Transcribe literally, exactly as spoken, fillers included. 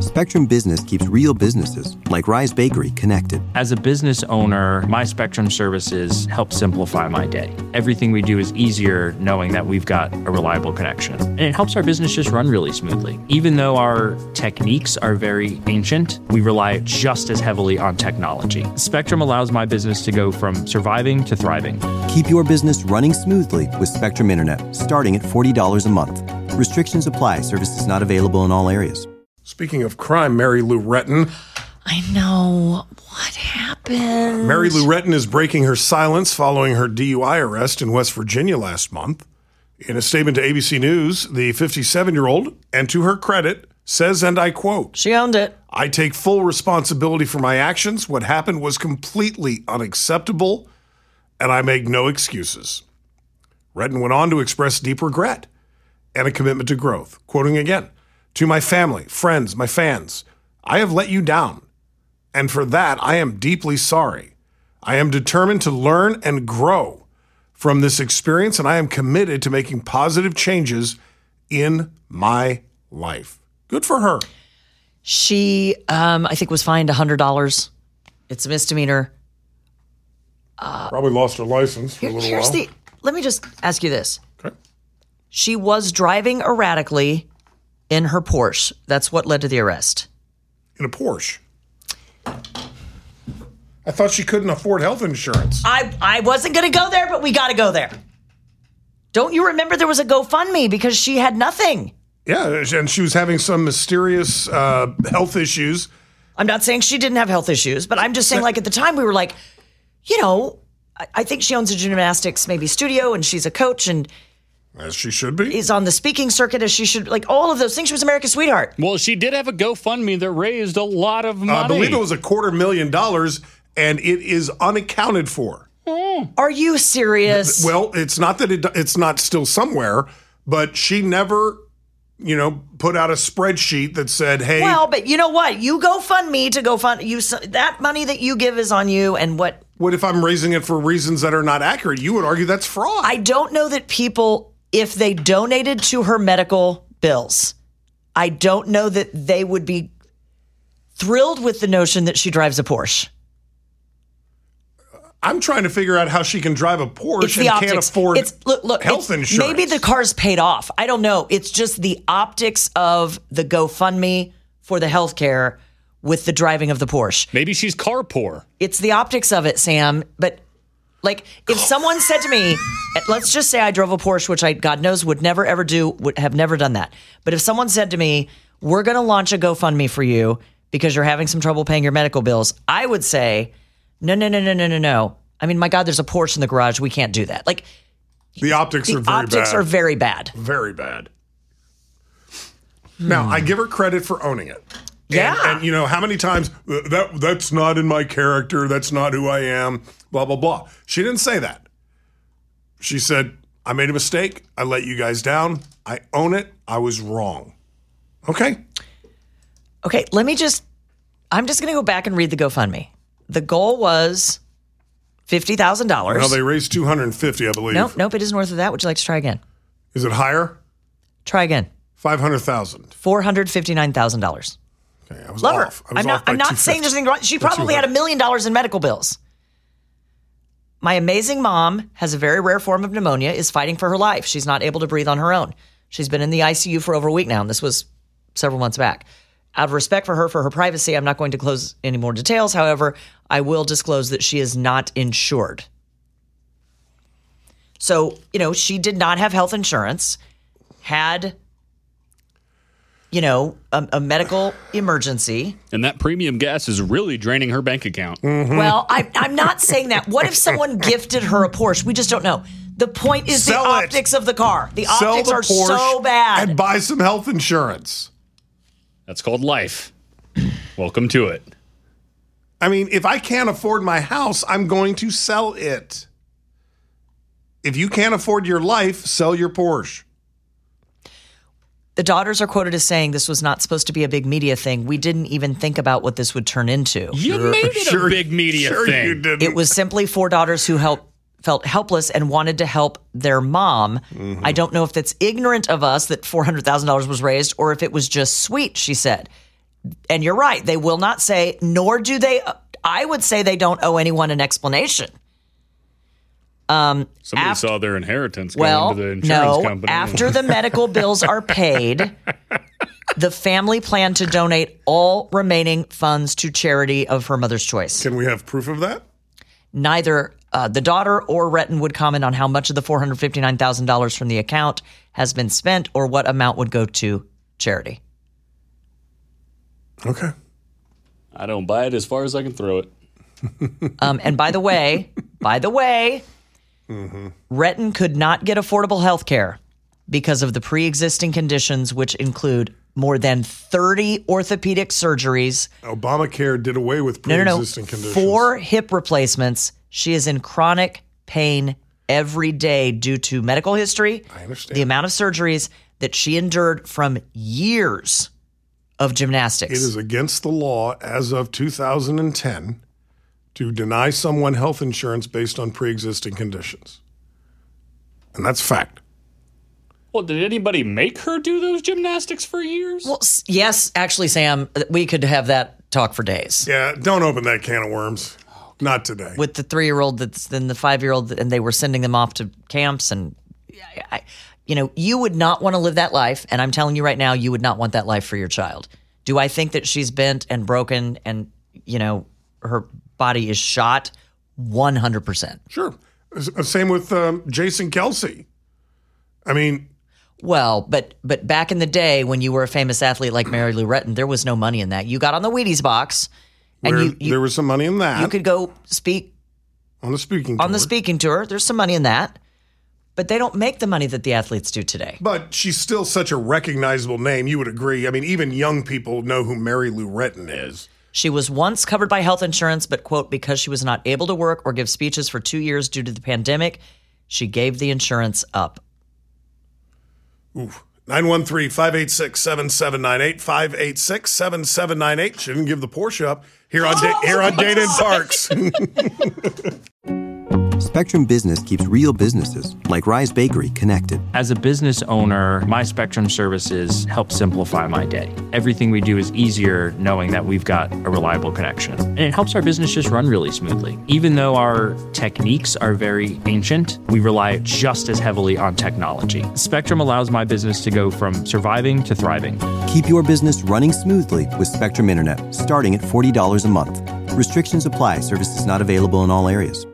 Spectrum Business keeps real businesses, like Rise Bakery, connected. As a business owner, my Spectrum services help simplify my day. Everything we do is easier knowing that we've got a reliable connection. And it helps our business just run really smoothly. Even though our techniques are very ancient, we rely just as heavily on technology. Spectrum allows my business to go from surviving to thriving. Keep your business running smoothly with Spectrum Internet, starting at forty dollars a month. Restrictions apply. Services not available in all areas. Speaking of crime, Mary Lou Retton. I know. What happened? Mary Lou Retton is breaking her silence following her D U I arrest in West Virginia last month. In a statement to A B C News, the fifty-seven-year-old, and to her credit, says, and I quote, She owned it. I take full responsibility for my actions. What happened was completely unacceptable, and I make no excuses. Retton went on to express deep regret and a commitment to growth. Quoting again, to my family, friends, my fans, I have let you down, and for that I am deeply sorry. I am determined to learn and grow from this experience, and I am committed to making positive changes in my life. Good for her. She, um, I think, was fined one hundred dollars. It's a misdemeanor. Uh, Probably lost her license for here, a little here's while. The, let me just ask you this. Okay. She was driving erratically in her Porsche. That's what led to the arrest. In a Porsche. I thought she couldn't afford health insurance. I, I wasn't going to go there, but we got to go there. Don't you remember there was a GoFundMe because she had nothing? Yeah, and she was having some mysterious uh, health issues. I'm not saying she didn't have health issues, but I'm just saying, like, at the time we were like, you know, I, I think she owns a gymnastics maybe studio and she's a coach and as she should be. Is on the speaking circuit as she should, like all of those things. She was America's sweetheart. Well, she did have a GoFundMe that raised a lot of money. Uh, I believe it was a quarter million dollars, and it is unaccounted for. Mm. Are you serious? Well, it's not that it, it's not still somewhere, but she never, you know, put out a spreadsheet that said, hey. Well, but you know what? You GoFundMe to GoFund you. That money that you give is on you, and what? What if I'm raising it for reasons that are not accurate? You would argue that's fraud. I don't know that people, if they donated to her medical bills, I don't know that they would be thrilled with the notion that she drives a Porsche. I'm trying to figure out how she can drive a Porsche It's and the can't optics. afford it's, look, look, health it's, insurance. Maybe the car's paid off. I don't know. It's just the optics of the GoFundMe for the healthcare with the driving of the Porsche. Maybe she's car poor. It's the optics of it, Sam. But like, if someone said to me, let's just say I drove a Porsche, which I, God knows, would never ever do, would have never done that. But if someone said to me, we're going to launch a GoFundMe for you because you're having some trouble paying your medical bills, I would say, no, no, no, no, no, no, no. I mean, my God, there's a Porsche in the garage. We can't do that. Like, the optics the are very optics bad. are very bad. Very bad. Now, I give her credit for owning it. Yeah. And, and you know, how many times, that that's not in my character, that's not who I am, blah, blah, blah. She didn't say that. She said, I made a mistake. I let you guys down. I own it. I was wrong. Okay. Okay, let me just, I'm just going to go back and read the GoFundMe. The goal was fifty thousand dollars. Well, they raised two hundred fifty, I believe. Nope, nope, it is north of that. Would you like to try again? Is it higher? Try again. five hundred thousand. four hundred fifty-nine thousand dollars. Okay, I was Love off. her. I was I'm not, off by I'm not two hundred fifty. saying there's anything wrong. She probably had a million dollars in medical bills. My amazing mom has a very rare form of pneumonia, is fighting for her life. She's not able to breathe on her own. She's been in the I C U for over a week now, and this was several months back. Out of respect for her, for her privacy, I'm not going to close any more details. However, I will disclose that she is not insured. So, you know, she did not have health insurance, had, you know, a, a medical emergency. And that premium gas is really draining her bank account. Mm-hmm. Well, I, I'm not saying that. What if someone gifted her a Porsche? We just don't know. The point is Sell the it. optics of the car. The Sell optics the are Porsche so bad. and buy some health insurance. That's called life. Welcome to it. I mean, if I can't afford my house, I'm going to sell it. If you can't afford your life, sell your Porsche. The daughters are quoted as saying this was not supposed to be a big media thing. We didn't even think about what this would turn into. You sure, made it sure, a big media sure thing. You didn't. It was simply four daughters who helped, felt helpless and wanted to help their mom. Mm-hmm. I don't know if that's ignorant of us that four hundred thousand dollars was raised or if it was just sweet, she said. And you're right. They will not say, nor do they. I would say they don't owe anyone an explanation. Um, Somebody after, saw their inheritance well, going to the insurance no, company. After the medical bills are paid, the family planned to donate all remaining funds to charity of her mother's choice. Can we have proof of that? Neither uh, the daughter or Retton would comment on how much of the four hundred fifty-nine thousand dollars from the account has been spent or what amount would go to charity. Okay. I don't buy it as far as I can throw it. um, and by the way, by the way, mm-hmm. Retton could not get affordable health care because of the pre-existing conditions, which include more than thirty orthopedic surgeries. Obamacare did away with pre-existing no, no, no. conditions. Four hip replacements. She is in chronic pain every day due to medical history. I understand. The amount of surgeries that she endured from years of gymnastics. It is against the law as of two thousand ten to deny someone health insurance based on pre-existing conditions. And that's fact. Well, did anybody make her do those gymnastics for years? Well, yes, actually, Sam, we could have that talk for days. Yeah, don't open that can of worms. Not today. With the three-year-old that's then the five-year-old, and they were sending them off to camps. And, I, you know, you would not want to live that life. And I'm telling you right now, you would not want that life for your child. Do I think that she's bent and broken and, you know, her body is shot? one hundred percent. Sure. Same with um, Jason Kelsey. I mean... Well, but but back in the day when you were a famous athlete like Mary Lou Retton, there was no money in that. You got on the Wheaties box. And you, you, there was some money in that. You could go speak... On the speaking tour. On the speaking tour. There's some money in that. But they don't make the money that the athletes do today. But she's still such a recognizable name. You would agree. I mean, even young people know who Mary Lou Retton is. She was once covered by health insurance, but, quote, because she was not able to work or give speeches for two years due to the pandemic, she gave the insurance up. Ooh. nine one three, five eight six, seven seven nine eight, five eight six, seven seven nine eight. Shouldn't give the Porsche up here on, da- here on Data and Parks. Spectrum Business keeps real businesses, like Rise Bakery, connected. As a business owner, my Spectrum services help simplify my day. Everything we do is easier knowing that we've got a reliable connection. And it helps our business just run really smoothly. Even though our techniques are very ancient, we rely just as heavily on technology. Spectrum allows my business to go from surviving to thriving. Keep your business running smoothly with Spectrum Internet, starting at forty dollars a month. Restrictions apply. Services not available in all areas.